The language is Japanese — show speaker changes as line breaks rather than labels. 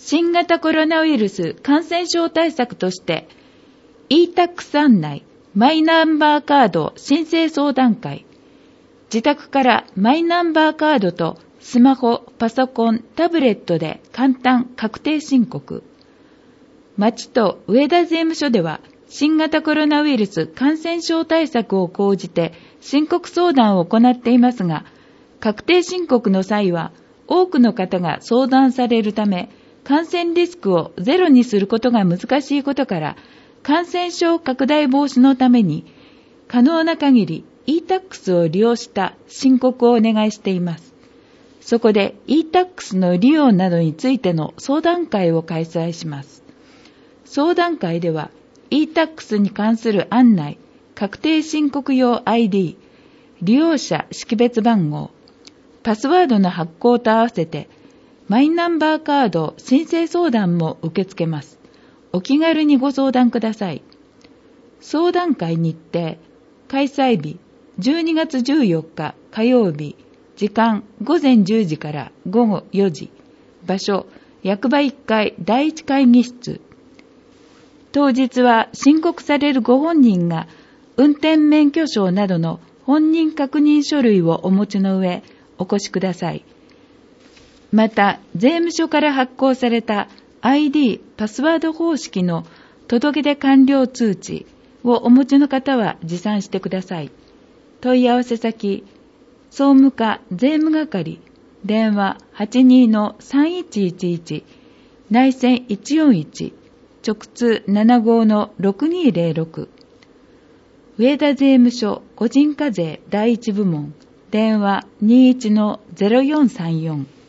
新型コロナウイルス感染症対策として e-tax 案内マイナンバーカード申請相談会、自宅からマイナンバーカードとスマホ、パソコン、タブレットで簡単確定申告。町と上田税務署では新型コロナウイルス感染症対策を講じて申告相談を行っていますが、確定申告の際は多くの方が相談されるため、感染リスクをゼロにすることが難しいことから、感染症拡大防止のために可能な限り e-tax を利用した申告をお願いしています。そこで e-tax の利用などについての相談会を開催します。相談会では e-tax に関する案内、確定申告用 ID、利用者識別番号、パスワードの発行と合わせてマイナンバーカード申請相談も受け付けます。お気軽にご相談ください。相談会日程、開催日12月14日火曜日、時間午前10時から午後4時、場所役場1階第1会議室。当日は申告されるご本人が運転免許証などの本人確認書類をお持ちの上お越しください。また、税務署から発行された ID、パスワード方式の届出完了通知をお持ちの方は持参してください。問い合わせ先、総務課税務係、電話 82-3111、内線141、直通75-6206、上田税務署個人課税第一部門、電話 21-0434